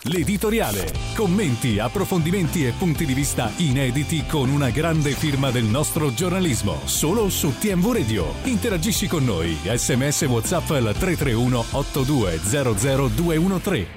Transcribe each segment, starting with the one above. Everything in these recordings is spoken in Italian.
l'editoriale. Commenti, approfondimenti e punti di vista inediti con una grande firma del nostro giornalismo. Solo su TMV Radio. Interagisci con noi. SMS WhatsApp al 331 8200 213.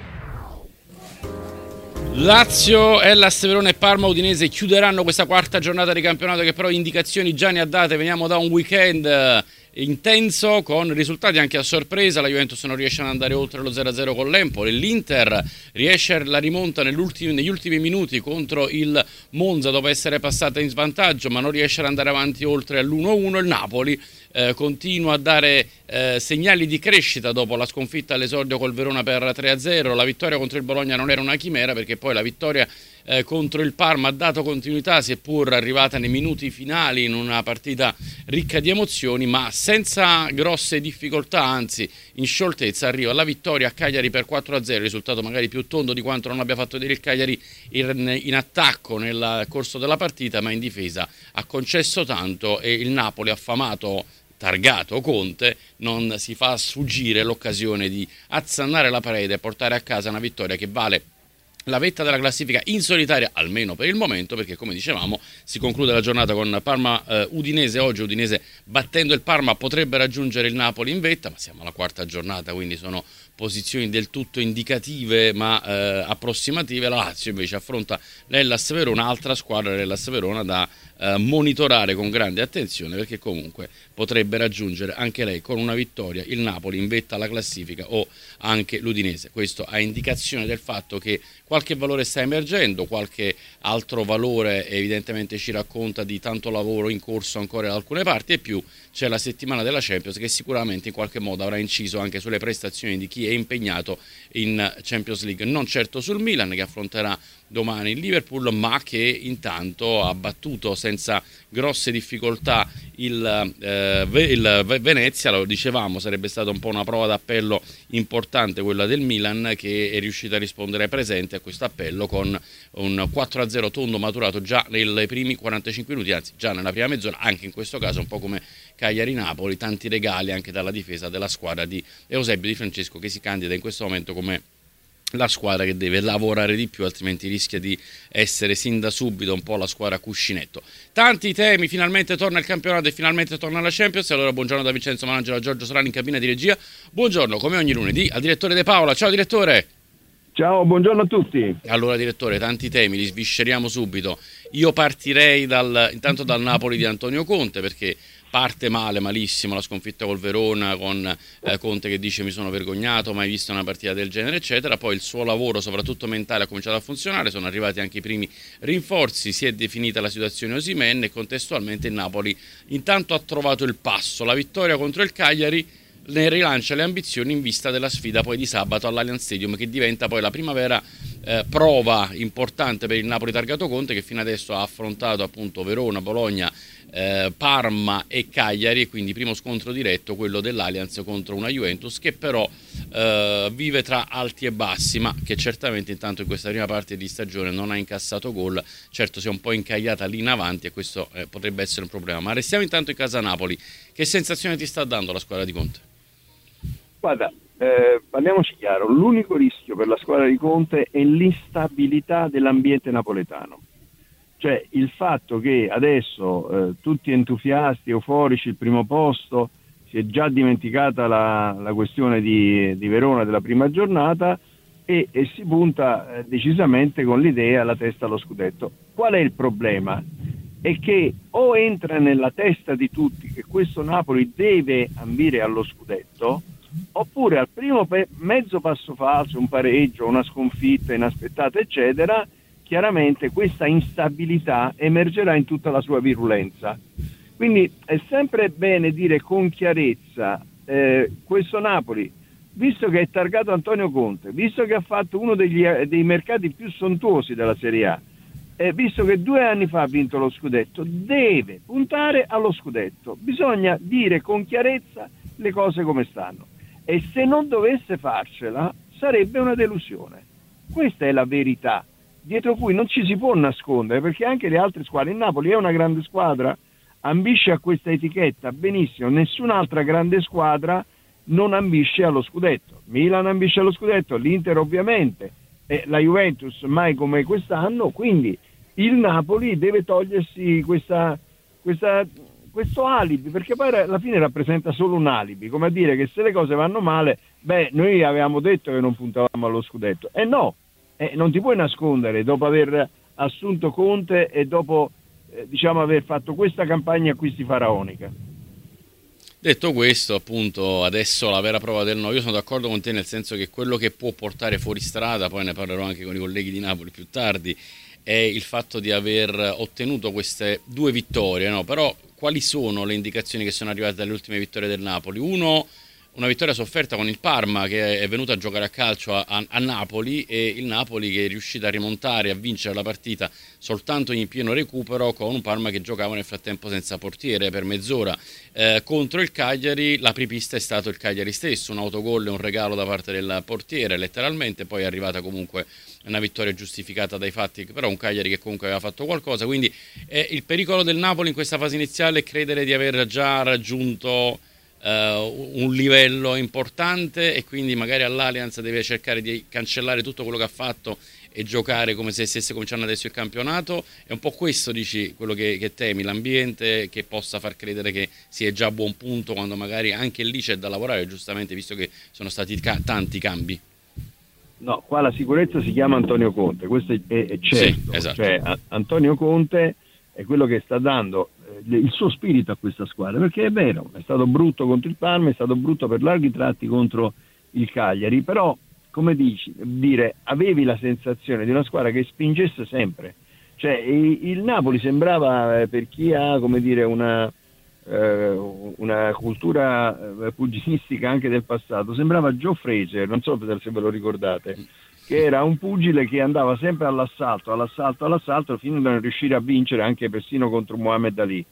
Lazio, Hellas Verona e Parma Udinese chiuderanno questa quarta giornata di campionato, che però indicazioni già ne ha date. Veniamo da un weekend intenso con risultati anche a sorpresa. La Juventus non riesce ad andare oltre lo 0-0 con l'Empoli, l'Inter riesce la rimonta negli ultimi minuti contro il Monza dopo essere passata in svantaggio, ma non riesce ad andare avanti oltre all'1-1. Il Napoli continua a dare segnali di crescita dopo la sconfitta all'esordio col Verona per 3-0. La vittoria contro il Bologna non era una chimera, perché poi la vittoria contro il Parma ha dato continuità, seppur arrivata nei minuti finali in una partita ricca di emozioni, ma senza grosse difficoltà, anzi in scioltezza arriva la vittoria a Cagliari per 4-0, risultato magari più tondo di quanto non abbia fatto vedere il Cagliari in attacco nel corso della partita, ma in difesa ha concesso tanto e il Napoli, affamato, targato Conte, non si fa sfuggire l'occasione di azzannare la parete e portare a casa una vittoria che vale la vetta della classifica in solitaria, almeno per il momento, perché come dicevamo si conclude la giornata con Parma Udinese. Oggi Udinese, battendo il Parma, potrebbe raggiungere il Napoli in vetta, ma siamo alla quarta giornata, quindi sono posizioni del tutto indicative ma approssimative. La Lazio invece affronta l'Hellas Verona, altra squadra, l'Hellas Verona, da monitorare con grande attenzione, perché comunque potrebbe raggiungere anche lei con una vittoria il Napoli in vetta alla classifica, o anche l'Udinese. Questo a indicazione del fatto che qualche valore sta emergendo, qualche altro valore evidentemente ci racconta di tanto lavoro in corso ancora da alcune parti, e più c'è la settimana della Champions, che sicuramente in qualche modo avrà inciso anche sulle prestazioni di chi è impegnato in Champions League. Non certo sul Milan, che affronterà domani il Liverpool, ma che intanto ha battuto senza grosse difficoltà il Venezia. Lo dicevamo, sarebbe stata un po' una prova d'appello importante quella del Milan, che è riuscita a rispondere presente a questo appello con un 4-0 tondo maturato già nei primi 45 minuti, anzi già nella prima mezz'ora, anche in questo caso un po' come Cagliari-Napoli, tanti regali anche dalla difesa della squadra di Eusebio Di Francesco, che si candida in questo momento come la squadra che deve lavorare di più, altrimenti rischia di essere sin da subito un po' la squadra cuscinetto. Tanti temi, finalmente torna il campionato e finalmente torna la Champions. Allora buongiorno da Vincenzo Malangelo, da Giorgio Solani in cabina di regia. Buongiorno come ogni lunedì al direttore De Paola. Ciao direttore. Ciao, buongiorno a tutti. Allora direttore, tanti temi, li svisceriamo subito. Io partirei intanto dal Napoli di Antonio Conte, perché parte malissimo la sconfitta col Verona, con Conte che dice mi sono vergognato, mai visto una partita del genere eccetera. Poi il suo lavoro soprattutto mentale ha cominciato a funzionare, sono arrivati anche i primi rinforzi, si è definita la situazione Osimhen, e contestualmente il Napoli intanto ha trovato il passo. La vittoria contro il Cagliari ne rilancia le ambizioni in vista della sfida poi di sabato all'Allianz Stadium, che diventa poi la prima vera prova importante per il Napoli targato Conte, che fino adesso ha affrontato appunto Verona, Bologna, Parma e Cagliari, e quindi primo scontro diretto quello dell'Allianz contro una Juventus che però vive tra alti e bassi, ma che certamente intanto in questa prima parte di stagione non ha incassato gol. Certo si è un po' incagliata lì in avanti e questo potrebbe essere un problema, ma restiamo intanto in casa Napoli. Che sensazione ti sta dando la squadra di Conte? Guarda, parliamoci chiaro, l'unico rischio per la squadra di Conte è l'instabilità dell'ambiente napoletano. Cioè il fatto che adesso tutti entusiasti, euforici, il primo posto, si è già dimenticata la questione di Verona della prima giornata e si punta decisamente con l'idea alla testa allo scudetto. Qual è il problema? È che o entra nella testa di tutti che questo Napoli deve ambire allo scudetto, oppure al primo mezzo passo falso, un pareggio, una sconfitta inaspettata eccetera, chiaramente questa instabilità emergerà in tutta la sua virulenza. Quindi è sempre bene dire con chiarezza, questo Napoli, visto che è targato Antonio Conte, visto che ha fatto uno dei mercati più sontuosi della Serie A, visto che 2 anni fa ha vinto lo scudetto, deve puntare allo scudetto. Bisogna dire con chiarezza le cose come stanno, e se non dovesse farcela sarebbe una delusione. Questa è la verità, dietro cui non ci si può nascondere, perché anche le altre squadre, il Napoli è una grande squadra, ambisce a questa etichetta, benissimo, nessun'altra grande squadra non ambisce allo scudetto. Milan ambisce allo scudetto, l'Inter ovviamente, la Juventus mai come quest'anno, quindi il Napoli deve togliersi questo alibi, perché poi alla fine rappresenta solo un alibi, come a dire che se le cose vanno male, noi avevamo detto che non puntavamo allo scudetto, no, non ti puoi nascondere dopo aver assunto Conte e dopo aver fatto questa campagna acquisti faraonica. Detto questo, appunto, adesso la vera prova del no, io sono d'accordo con te nel senso che quello che può portare fuori strada, poi ne parlerò anche con i colleghi di Napoli più tardi, è il fatto di aver ottenuto queste 2 vittorie, no? Però quali sono le indicazioni che sono arrivate dalle ultime vittorie del Napoli? Una vittoria sofferta con il Parma, che è venuto a giocare a calcio a Napoli, e il Napoli che è riuscito a rimontare, a vincere la partita soltanto in pieno recupero, con un Parma che giocava nel frattempo senza portiere per mezz'ora. Contro il Cagliari l'apripista è stato il Cagliari stesso, un autogol e un regalo da parte del portiere letteralmente, poi è arrivata comunque una vittoria giustificata dai fatti, però un Cagliari che comunque aveva fatto qualcosa, quindi il pericolo del Napoli in questa fase iniziale è credere di aver già raggiunto un livello importante, e quindi magari all'Allianz deve cercare di cancellare tutto quello che ha fatto e giocare come se stesse cominciando adesso il campionato. È un po' questo, dici, quello che temi, l'ambiente che possa far credere che si è già a buon punto, quando magari anche lì c'è da lavorare, giustamente, visto che sono stati tanti cambi. No, qua la sicurezza si chiama Antonio Conte, questo è certo. Sì, esatto. Cioè, Antonio Conte è quello che sta dando il suo spirito a questa squadra, perché è vero, è stato brutto contro il Parma, è stato brutto per larghi tratti contro il Cagliari, però, come dire, avevi la sensazione di una squadra che spingesse sempre. Cioè, il Napoli sembrava, per chi ha, come dire, una cultura pugilistica anche del passato, sembrava Joe Frazier, non so se ve lo ricordate, che era un pugile che andava sempre all'assalto fino a non riuscire a vincere anche persino contro Muhammad Ali.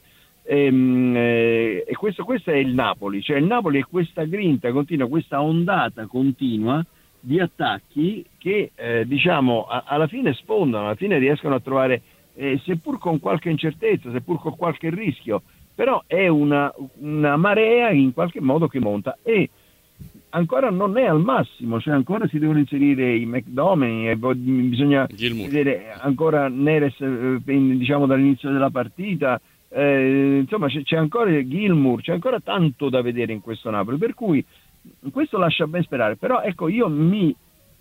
E questo è il Napoli, cioè il Napoli è questa grinta continua, questa ondata continua di attacchi che alla fine sfondano, alla fine riescono a trovare, seppur con qualche incertezza, seppur con qualche rischio, però è una marea in qualche modo che monta, e ancora non è al massimo, cioè ancora si devono inserire i McDominay, bisogna vedere ancora Neres dall'inizio della partita, insomma c'è ancora Gilmour, c'è ancora tanto da vedere in questo Napoli, per cui questo lascia ben sperare. Però ecco, io mi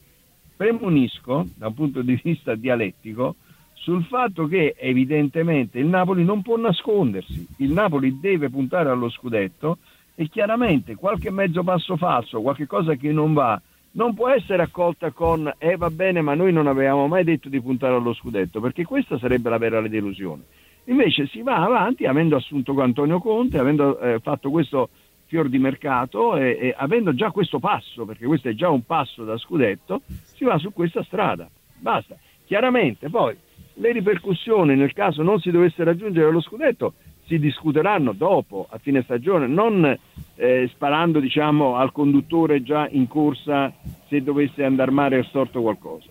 premunisco da un punto di vista dialettico sul fatto che evidentemente il Napoli non può nascondersi, il Napoli deve puntare allo scudetto, e chiaramente qualche mezzo passo falso, qualche cosa che non va, non può essere accolta con va bene, ma noi non avevamo mai detto di puntare allo scudetto, perché questa sarebbe la vera delusione. Invece si va avanti avendo assunto Antonio Conte, avendo fatto questo fior di mercato e avendo già questo passo, perché questo è già un passo da scudetto, si va su questa strada, basta. Chiaramente poi le ripercussioni nel caso non si dovesse raggiungere lo scudetto si discuteranno dopo, a fine stagione, non sparando al conduttore già in corsa se dovesse andar male o storto qualcosa.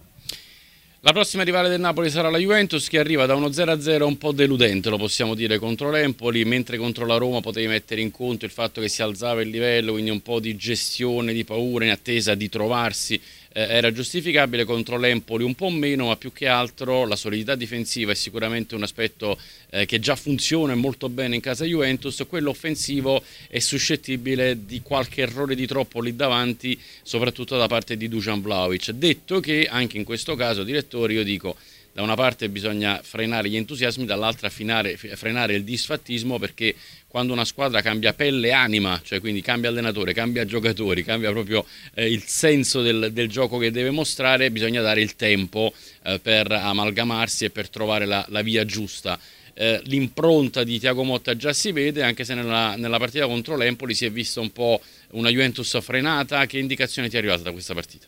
La prossima rivale del Napoli sarà la Juventus, che arriva da uno 0-0 un po' deludente, lo possiamo dire, contro l'Empoli, mentre contro la Roma potevi mettere in conto il fatto che si alzava il livello, quindi un po' di gestione, di paura in attesa di trovarsi, era giustificabile. Contro l'Empoli un po' meno, ma più che altro la solidità difensiva è sicuramente un aspetto che già funziona molto bene in casa Juventus. Quello offensivo è suscettibile di qualche errore di troppo lì davanti, soprattutto da parte di Dusan Vlahovic. Detto che anche in questo caso, direttore, io dico, da una parte bisogna frenare gli entusiasmi, dall'altra frenare il disfattismo, perché quando una squadra cambia pelle e anima, cioè quindi cambia allenatore, cambia giocatori, cambia proprio il senso del gioco che deve mostrare, bisogna dare il tempo per amalgamarsi e per trovare la via giusta. L'impronta di Thiago Motta già si vede, anche se nella partita contro l'Empoli si è visto un po' una Juventus frenata. Che indicazione ti è arrivata da questa partita?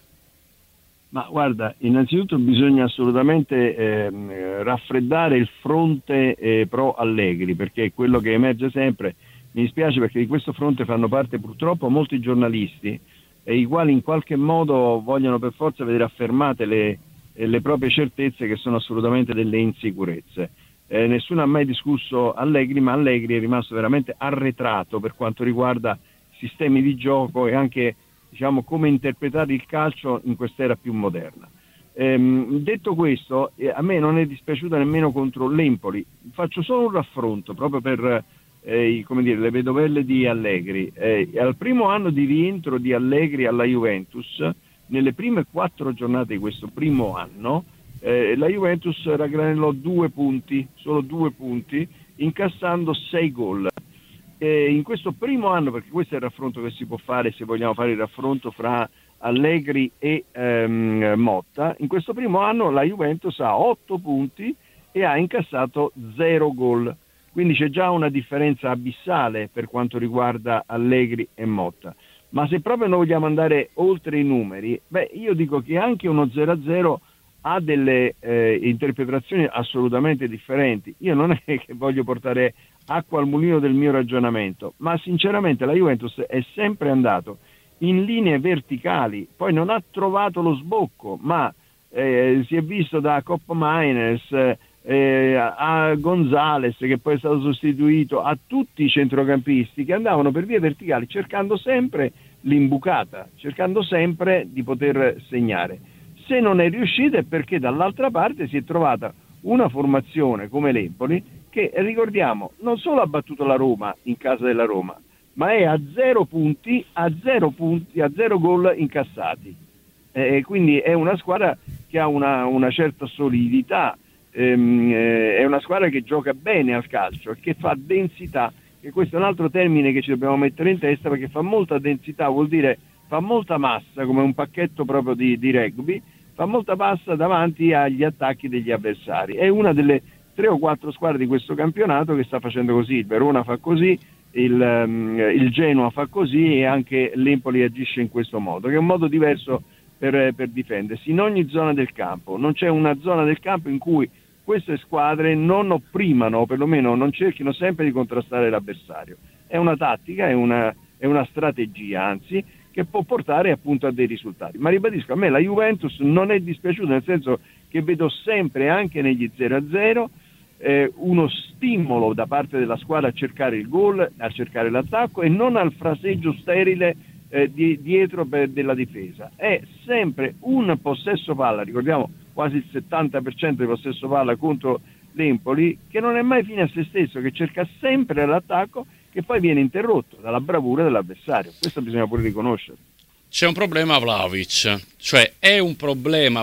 Ma guarda, innanzitutto bisogna assolutamente raffreddare il fronte pro Allegri, perché è quello che emerge sempre. Mi dispiace perché di questo fronte fanno parte purtroppo molti giornalisti, i quali in qualche modo vogliono per forza vedere affermate le proprie certezze, che sono assolutamente delle insicurezze. Nessuno ha mai discusso Allegri, ma Allegri è rimasto veramente arretrato per quanto riguarda sistemi di gioco e anche come interpretare il calcio in quest'era più moderna. Detto questo, a me non è dispiaciuta nemmeno contro l'Empoli. Faccio solo un raffronto proprio per come dire, le vedovelle di Allegri. Al primo anno di rientro di Allegri alla Juventus, nelle prime 4 giornate di questo primo anno, la Juventus raggranellò 2 punti, solo 2 punti, incassando 6 gol. In questo primo anno, perché questo è il raffronto che si può fare se vogliamo fare il raffronto fra Allegri e Motta, in questo primo anno la Juventus ha 8 punti e ha incassato 0 gol, quindi c'è già una differenza abissale per quanto riguarda Allegri e Motta. Ma se proprio noi vogliamo andare oltre i numeri, io dico che anche uno 0-0 ha delle interpretazioni assolutamente differenti. Io non è che voglio portare acqua al mulino del mio ragionamento, ma sinceramente la Juventus è sempre andato in linee verticali, poi non ha trovato lo sbocco, ma si è visto da Kopp Mainers a Gonzales, che poi è stato sostituito, a tutti i centrocampisti che andavano per vie verticali cercando sempre l'imbucata, cercando sempre di poter segnare. Se non è riuscita è perché dall'altra parte si è trovata una formazione come l'Empoli che, ricordiamo, non solo ha battuto la Roma in casa della Roma, ma è a 0 punti, a 0 gol incassati. Quindi è una squadra che ha una certa solidità, è una squadra che gioca bene al calcio e che fa densità, e questo è un altro termine che ci dobbiamo mettere in testa, perché fa molta densità, vuol dire fa molta massa, come un pacchetto proprio di rugby, fa molta massa davanti agli attacchi degli avversari. È una delle 3 o 4 squadre di questo campionato che sta facendo così. Il Verona fa così, il Genoa fa così, e anche l'Empoli agisce in questo modo, che è un modo diverso per difendersi in ogni zona del campo. Non c'è una zona del campo in cui queste squadre non opprimano, o perlomeno non cerchino sempre di contrastare l'avversario. È una tattica, è una strategia, anzi, che può portare appunto a dei risultati. Ma ribadisco, a me la Juventus non è dispiaciuta, nel senso che vedo sempre, anche negli 0-0, uno stimolo da parte della squadra a cercare il gol, a cercare l'attacco, e non al fraseggio sterile dietro della difesa. È sempre un possesso palla, ricordiamo quasi il 70% di possesso palla contro l'Empoli, che non è mai fine a se stesso, che cerca sempre l'attacco, che poi viene interrotto dalla bravura dell'avversario. Questo bisogna pure riconoscere. C'è un problema Vlahovic, cioè è un problema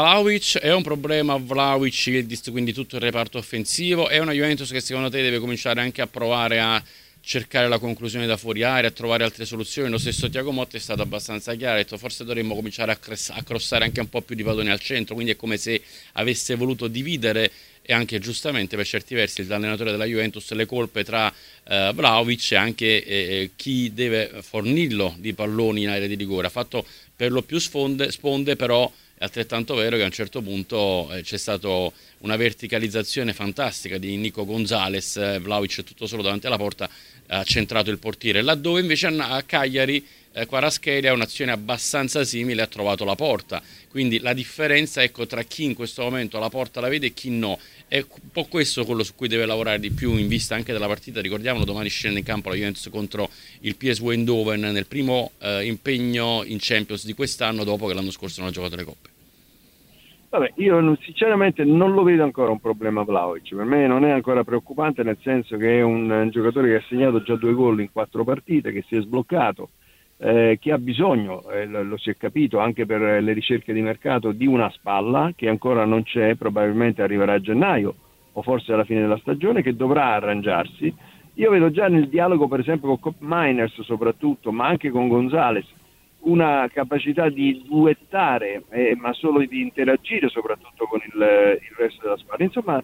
Vlahovic, quindi tutto il reparto offensivo. È una Juventus che secondo te deve cominciare anche a provare a cercare la conclusione da fuori area, a trovare altre soluzioni? Lo stesso Thiago Motta è stato abbastanza chiaro, ha detto forse dovremmo cominciare a crossare anche un po' più di palloni al centro, quindi è come se avesse voluto dividere, e anche giustamente per certi versi l'allenatore della Juventus, le colpe tra Vlahovic e anche chi deve fornirlo di palloni in area di rigore. Ha fatto per lo più sponde, però è altrettanto vero che a un certo punto c'è stata una verticalizzazione fantastica di Nico Gonzales, Vlahovic è tutto solo davanti alla porta, ha centrato il portiere, laddove invece a Cagliari Kvaratskhelia, un'azione abbastanza simile, ha trovato la porta. Quindi la differenza, ecco, tra chi in questo momento la porta la vede e chi no, è un po' questo quello su cui deve lavorare di più, in vista anche della partita. Ricordiamolo, domani scende in campo la Juventus contro il PSV Eindhoven nel primo impegno in Champions di quest'anno, dopo che l'anno scorso non ha giocato le coppe. Vabbè, io sinceramente non lo vedo ancora un problema Vlahovic. Per me non è ancora preoccupante, nel senso che è un giocatore che ha segnato già 2 gol in 4 partite, che si è sbloccato, che ha bisogno, lo si è capito anche per le ricerche di mercato, di una spalla che ancora non c'è, probabilmente arriverà a gennaio o forse alla fine della stagione, che dovrà arrangiarsi. Io vedo già nel dialogo, per esempio con Kopp Mainers soprattutto, ma anche con Gonzales, una capacità di duettare, ma solo di interagire soprattutto con il resto della squadra. Insomma,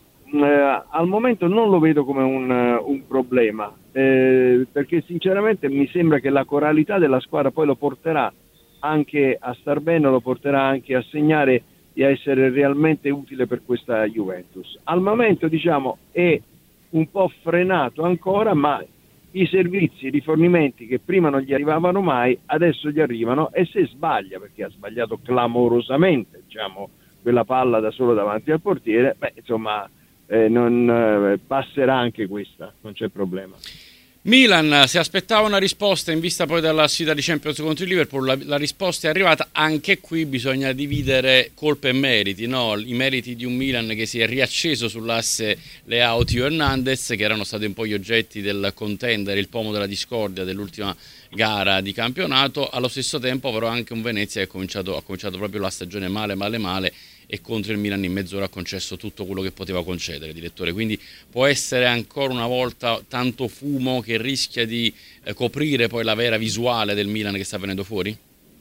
al momento non lo vedo come un problema, perché sinceramente mi sembra che la coralità della squadra poi lo porterà anche a star bene, lo porterà anche a segnare e a essere realmente utile per questa Juventus. Al momento, diciamo, è un po' frenato ancora, ma i servizi, i rifornimenti che prima non gli arrivavano mai, adesso gli arrivano, e se sbaglia, perché ha sbagliato clamorosamente, diciamo, quella palla da solo davanti al portiere, insomma, non passerà anche questa, non c'è problema. Milan si aspettava una risposta in vista poi della sfida di Champions contro il Liverpool, la risposta è arrivata. Anche qui bisogna dividere colpe e meriti, no? I meriti di un Milan che si è riacceso sull'asse Leao-Tio Hernandez, che erano stati un po' gli oggetti del contender, il pomo della discordia dell'ultima gara di campionato. Allo stesso tempo però anche un Venezia che ha cominciato proprio la stagione male, e contro il Milan in mezz'ora ha concesso tutto quello che poteva concedere, direttore. Quindi può essere ancora una volta tanto fumo che rischia di coprire poi la vera visuale del Milan che sta venendo fuori?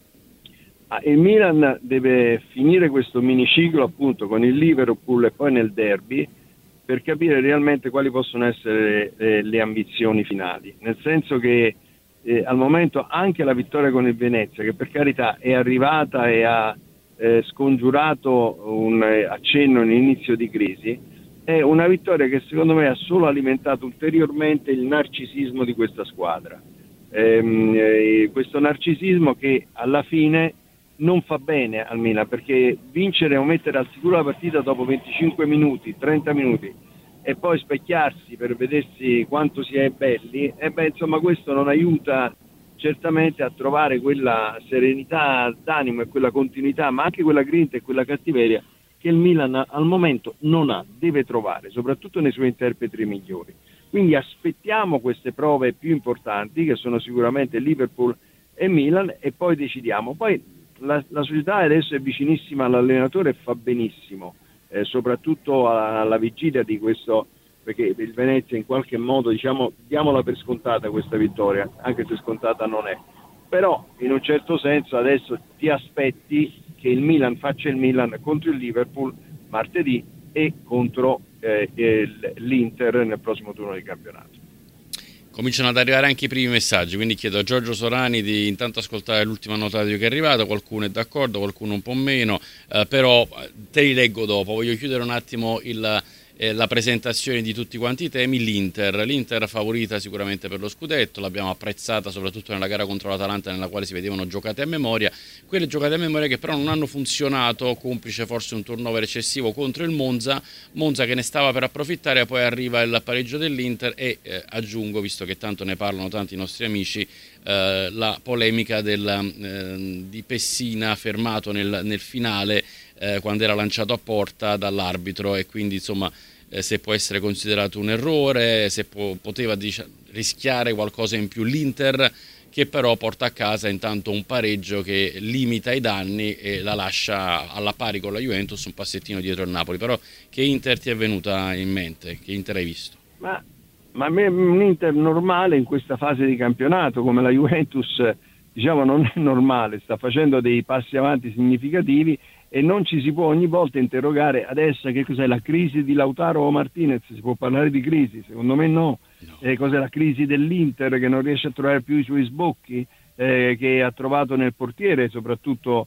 Il Milan deve finire questo miniciclo appunto con il Liverpool e poi nel derby per capire realmente quali possono essere le ambizioni finali, nel senso che al momento anche la vittoria con il Venezia, che per carità è arrivata e ha scongiurato un accenno in inizio di crisi, è una vittoria che secondo me ha solo alimentato ulteriormente il narcisismo di questa squadra, questo narcisismo che alla fine non fa bene al Milan, perché vincere o mettere al sicuro la partita dopo 25 minuti, 30 minuti e poi specchiarsi per vedersi quanto si è belli, insomma questo non aiuta certamente a trovare quella serenità d'animo e quella continuità, ma anche quella grinta e quella cattiveria che il Milan al momento non ha, deve trovare, soprattutto nei suoi interpreti migliori. Quindi aspettiamo queste prove più importanti, che sono sicuramente Liverpool e Milan, e poi decidiamo. Poi la società adesso è vicinissima all'allenatore e fa benissimo, soprattutto alla vigilia di questo, perché il Venezia in qualche modo, diciamo, diamola per scontata questa vittoria, anche se scontata non è, però in un certo senso adesso ti aspetti che il Milan faccia il Milan contro il Liverpool martedì e contro l'Inter nel prossimo turno di campionato. Cominciano ad arrivare anche i primi messaggi, quindi chiedo a Giorgio Sorani di intanto ascoltare l'ultima nota che è arrivata. Qualcuno è d'accordo, qualcuno un po' meno, però te li leggo dopo. Voglio chiudere un attimo la presentazione di tutti quanti i temi. L'Inter favorita sicuramente per lo scudetto, l'abbiamo apprezzata soprattutto nella gara contro l'Atalanta, nella quale si vedevano giocate a memoria, quelle giocate a memoria che però non hanno funzionato, complice forse un turnover eccessivo contro il Monza che ne stava per approfittare. Poi arriva il pareggio dell'Inter e aggiungo, visto che tanto ne parlano tanti nostri amici, la polemica di Pessina fermato nel finale quando era lanciato a porta dall'arbitro, e quindi insomma se può essere considerato un errore, se poteva rischiare qualcosa in più l'Inter, che però porta a casa intanto un pareggio che limita i danni e la lascia alla pari con la Juventus, un passettino dietro il Napoli. Però che Inter ti è venuta in mente? Che Inter hai visto? Ma a me un Inter normale in questa fase di campionato, come la Juventus, diciamo, non è normale, sta facendo dei passi avanti significativi e non ci si può ogni volta interrogare adesso che cos'è la crisi di Lautaro Martinez. Si può parlare di crisi? Secondo me no. Cos'è la crisi dell'Inter che non riesce a trovare più i suoi sbocchi, che ha trovato nel portiere soprattutto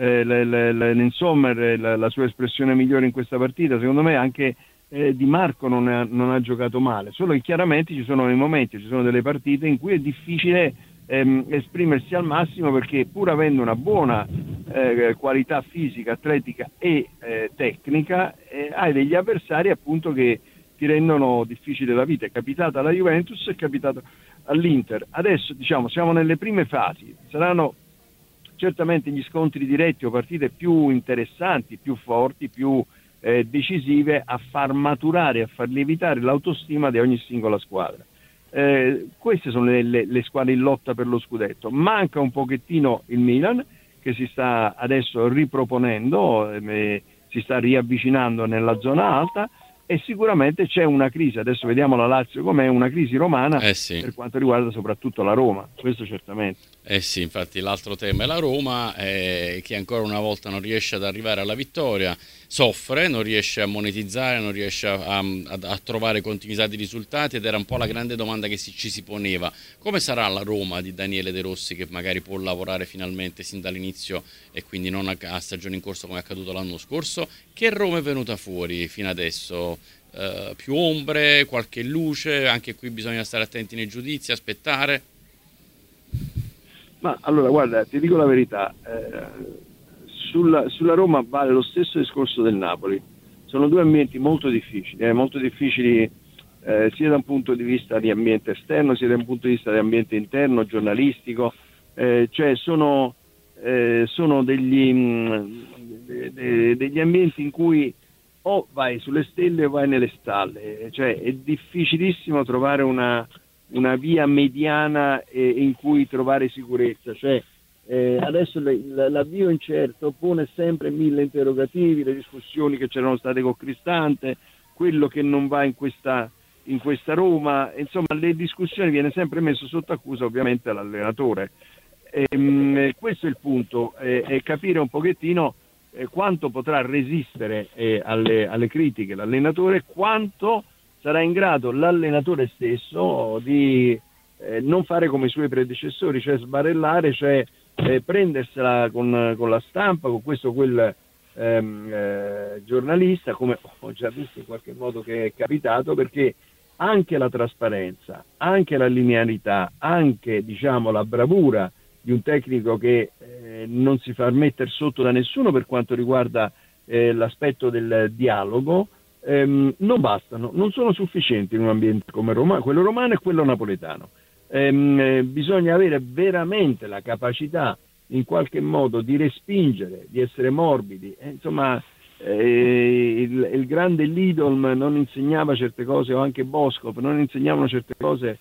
insomma la sua espressione migliore in questa partita. Secondo me anche Di Marco non ha giocato male, solo che chiaramente ci sono dei momenti, ci sono delle partite in cui è difficile esprimersi al massimo, perché pur avendo una buona qualità fisica, atletica e tecnica, hai degli avversari appunto che ti rendono difficile la vita. È capitata alla Juventus, è capitato all'Inter. Adesso diciamo siamo nelle prime fasi, saranno certamente gli scontri diretti o partite più interessanti, più forti, più decisive a far maturare, a far lievitare l'autostima di ogni singola squadra. Queste sono le squadre in lotta per lo scudetto. Manca un pochettino il Milan, che si sta adesso riproponendo, si sta riavvicinando nella zona alta, e sicuramente c'è una crisi, adesso vediamo la Lazio com'è, una crisi romana sì, per quanto riguarda soprattutto la Roma, questo certamente. Sì, infatti l'altro tema è la Roma, che ancora una volta non riesce ad arrivare alla vittoria, soffre, non riesce a monetizzare, non riesce a trovare continuità di risultati, ed era un po' la grande domanda che ci si poneva: come sarà la Roma di Daniele De Rossi, che magari può lavorare finalmente sin dall'inizio e quindi non a stagione in corso come è accaduto l'anno scorso? Che Roma è venuta fuori fino adesso? Più ombre, qualche luce? Anche qui bisogna stare attenti nei giudizi, aspettare. Ma allora guarda, ti dico la verità, sulla Roma vale lo stesso discorso del Napoli. Sono due ambienti molto difficili sia da un punto di vista di ambiente esterno, sia da un punto di vista di ambiente interno, giornalistico, cioè sono degli ambienti in cui o vai sulle stelle o vai nelle stalle, cioè è difficilissimo trovare una via mediana in cui trovare sicurezza, cioè adesso l'avvio incerto pone sempre 1000 interrogativi, le discussioni che c'erano state con Cristante, quello che non va in questa Roma, insomma le discussioni viene sempre messo sotto accusa ovviamente l'allenatore. Questo è il punto, è capire un pochettino quanto potrà resistere alle critiche l'allenatore, quanto sarà in grado l'allenatore stesso di non fare come i suoi predecessori, cioè sbarellare, cioè prendersela con la stampa, con questo o quel giornalista, come ho già visto in qualche modo che è capitato, perché anche la trasparenza, anche la linearità, anche diciamo la bravura di un tecnico che non si fa mettere sotto da nessuno per quanto riguarda l'aspetto del dialogo, non bastano, non sono sufficienti in un ambiente come quello romano e quello napoletano. Bisogna avere veramente la capacità in qualche modo di respingere, di essere morbidi, insomma il grande Lidl non insegnava certe cose, o anche Boscov non insegnavano certe cose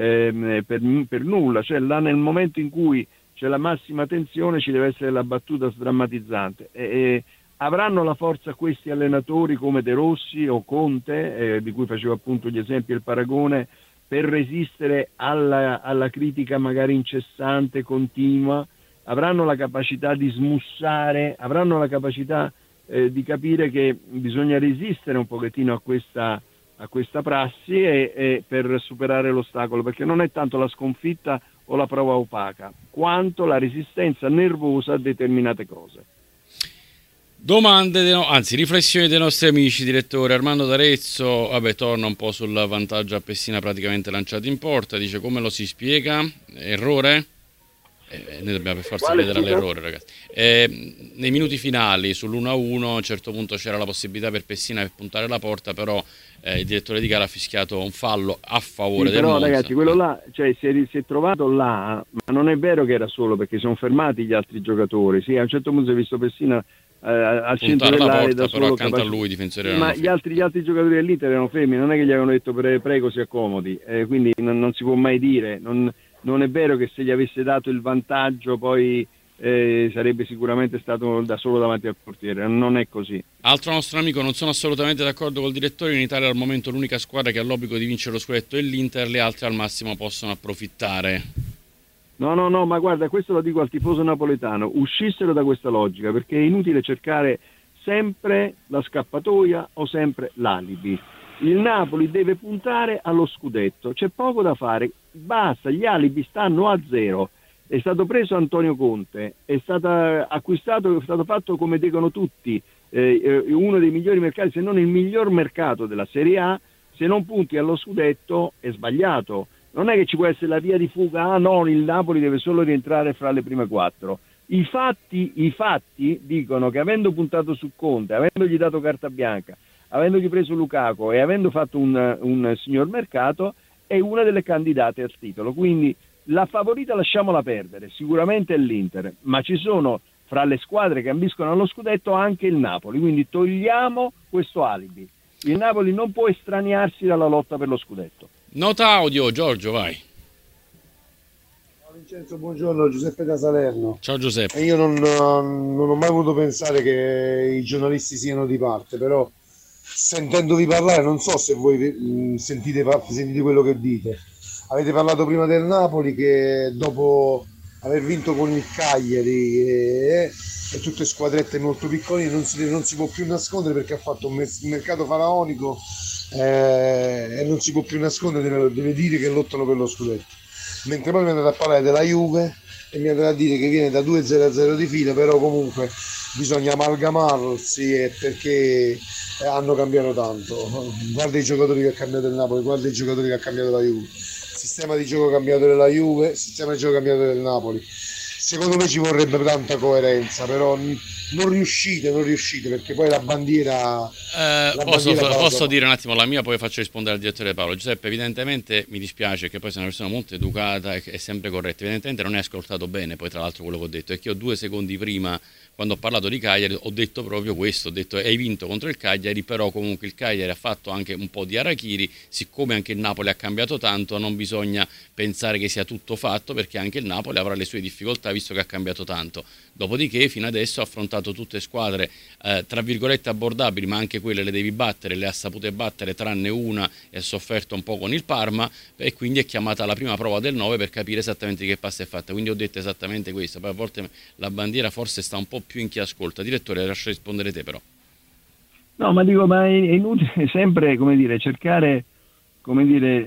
per nulla, cioè là nel momento in cui c'è la massima tensione ci deve essere la battuta sdrammatizzante, avranno la forza questi allenatori come De Rossi o Conte, di cui facevo appunto gli esempi e il paragone, per resistere alla critica magari incessante, continua, avranno la capacità di smussare, avranno la capacità di capire che bisogna resistere un pochettino a questa prassi e per superare l'ostacolo, perché non è tanto la sconfitta o la prova opaca, quanto la resistenza nervosa a determinate cose. Domande, anzi riflessioni dei nostri amici. Direttore Armando D'Arezzo, torna un po' sul vantaggio a Pessina praticamente lanciato in porta, dice: come lo si spiega? Errore? Noi dobbiamo per forza vedere l'errore, ragazzi. Nei minuti finali sull'1-1 a un certo punto c'era la possibilità per Pessina per puntare la porta, però il direttore di gara ha fischiato un fallo a favore del Monza. Però ragazzi, quello là, cioè, si è trovato là, ma non è vero che era solo perché sono fermati gli altri giocatori. Sì, a un certo punto si è visto Pessina al centro dell'area da solo, però accanto a lui i difensori erano ma gli altri giocatori dell'Inter erano fermi, non è che gli avevano detto prego si accomodi, quindi non si può mai dire, non è vero che se gli avesse dato il vantaggio poi sarebbe sicuramente stato da solo davanti al portiere, non è così. Altro nostro amico: non sono assolutamente d'accordo col direttore, in Italia al momento l'unica squadra che ha l'obbligo di vincere lo scudetto è l'Inter, le altre al massimo possono approfittare. No, ma guarda, questo lo dico al tifoso napoletano, uscissero da questa logica, perché è inutile cercare sempre la scappatoia o sempre l'alibi. Il Napoli deve puntare allo scudetto, c'è poco da fare, basta, gli alibi stanno a zero. È stato preso Antonio Conte, è stato acquistato, è stato fatto come dicono tutti, uno dei migliori mercati, se non il miglior mercato della Serie A. Se non punti allo scudetto è sbagliato. Non è che ci può essere la via di fuga, no, il Napoli deve solo rientrare fra le prime 4. I fatti dicono che avendo puntato su Conte, avendogli dato carta bianca, avendogli preso Lukaku e avendo fatto un signor mercato, è una delle candidate al titolo. Quindi la favorita lasciamola perdere, sicuramente è l'Inter, ma ci sono fra le squadre che ambiscono allo scudetto anche il Napoli, quindi togliamo questo alibi. Il Napoli non può estraniarsi dalla lotta per lo scudetto. Nota audio, Giorgio, vai. Ciao Vincenzo, buongiorno, Giuseppe da Salerno. Ciao Giuseppe. Io non ho mai voluto pensare che i giornalisti siano di parte, però sentendovi parlare non so se voi sentite quello che dite. Avete parlato prima del Napoli che dopo aver vinto con il Cagliari e tutte squadrette molto piccoline non si può più nascondere perché ha fatto un mercato faraonico e non si può più nascondere, deve dire che lottano per lo scudetto. Mentre poi mi andate a parlare della Juve e mi andate a dire che viene da 2-0-0 di fila, però comunque bisogna amalgamarsi perché hanno cambiato tanto. Guarda i giocatori che ha cambiato il Napoli, guarda i giocatori che ha cambiato la Juve. Sistema di gioco cambiato della Juve, sistema di gioco cambiato del Napoli. secondo me ci vorrebbe tanta coerenza, però non riuscite perché poi la bandiera... Posso dire un attimo la mia, poi faccio rispondere al direttore Paolo. Giuseppe, evidentemente mi dispiace che poi sei una persona molto educata e sempre corretta, evidentemente non hai ascoltato bene poi tra l'altro quello che ho detto, è che io 2 secondi prima, quando ho parlato di Cagliari, ho detto proprio questo, ho detto hai vinto contro il Cagliari, però comunque il Cagliari ha fatto anche un po' di harakiri, siccome anche il Napoli ha cambiato tanto non bisogna pensare che sia tutto fatto, perché anche il Napoli avrà le sue difficoltà visto che ha cambiato tanto. Dopodiché fino adesso ha affrontato tutte squadre tra virgolette abbordabili, ma anche quelle le devi battere, le ha sapute battere tranne una e ha sofferto un po' con il Parma, e quindi è chiamata alla prima prova del 9 per capire esattamente di che pasta è fatta. Quindi ho detto esattamente questo, poi a volte la bandiera forse sta un po' più in chi ascolta. Direttore, lascio rispondere te però. No, ma dico, ma è inutile sempre, come dire, cercare, come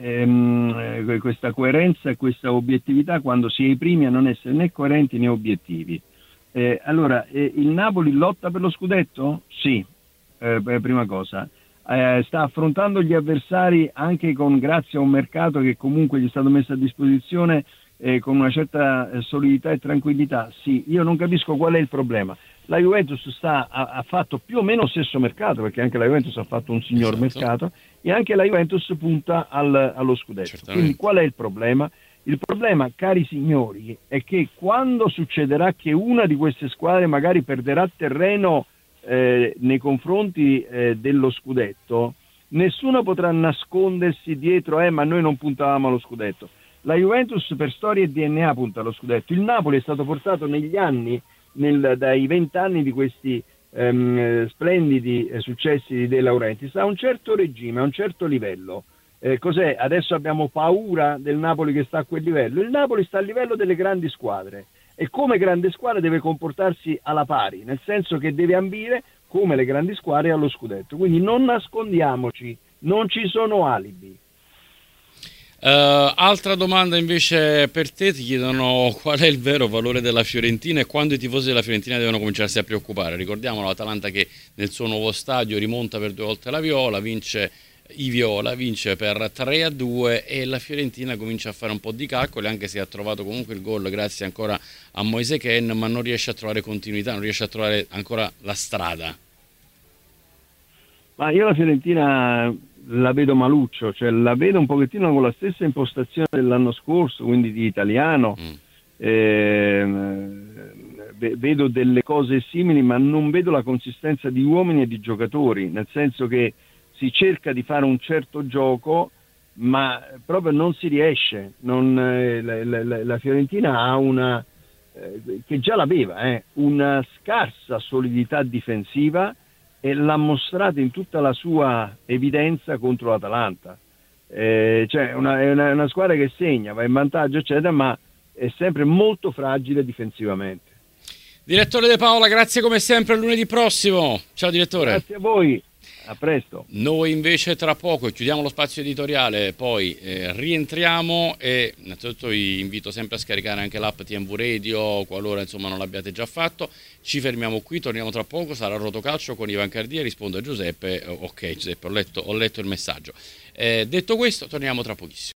dire, questa coerenza e questa obiettività quando si è i primi a non essere né coerenti né obiettivi. Allora, il Napoli lotta per lo scudetto? Sì, prima cosa. Sta affrontando gli avversari anche grazie a un mercato che comunque gli è stato messo a disposizione con una certa solidità e tranquillità? Sì, io non capisco qual è il problema. La Juventus ha fatto più o meno lo stesso mercato, perché anche la Juventus ha fatto un signor mercato, e anche la Juventus punta allo scudetto. Certamente. Quindi qual è il problema? Il problema, cari signori, è che quando succederà che una di queste squadre magari perderà terreno nei confronti dello scudetto, nessuno potrà nascondersi dietro ma noi non puntavamo allo scudetto. La Juventus per storia e DNA punta allo scudetto. Il Napoli è stato portato negli anni, dai 20 anni di questi splendidi successi di De Laurentiis, a un certo regime, a un certo livello. Cos'è? Adesso abbiamo paura del Napoli che sta a quel livello? Il Napoli sta a livello delle grandi squadre e come grande squadra deve comportarsi alla pari, nel senso che deve ambire come le grandi squadre allo scudetto. Quindi non nascondiamoci, non ci sono alibi. Altra domanda invece per te, ti chiedono qual è il vero valore della Fiorentina e quando i tifosi della Fiorentina devono cominciarsi a preoccupare. Ricordiamo l'Atalanta che nel suo nuovo stadio rimonta per 2 volte la Viola, vince per 3-2 e la Fiorentina comincia a fare un po' di calcoli, anche se ha trovato comunque il gol grazie ancora a Moise Kean, ma non riesce a trovare continuità, non riesce a trovare ancora la strada. Ma io la Fiorentina la vedo maluccio, cioè la vedo un pochettino con la stessa impostazione dell'anno scorso, quindi di italiano. Vedo delle cose simili, ma non vedo la consistenza di uomini e di giocatori, nel senso che si cerca di fare un certo gioco, ma proprio non si riesce. La Fiorentina ha una, che già l'aveva, una scarsa solidità difensiva e l'ha mostrata in tutta la sua evidenza contro l'Atalanta. Cioè è una squadra che segna, va in vantaggio, eccetera, ma è sempre molto fragile difensivamente. Direttore De Paola, grazie come sempre, lunedì prossimo. Ciao direttore. Grazie a voi. A presto. Noi invece tra poco chiudiamo lo spazio editoriale, poi rientriamo e innanzitutto vi invito sempre a scaricare anche l'app TMV Radio qualora insomma non l'abbiate già fatto. Ci fermiamo qui, torniamo tra poco, sarà Rotocalcio con Ivan Cardia, rispondo a Giuseppe. Ok Giuseppe, ho letto il messaggio. Detto questo, torniamo tra pochissimo.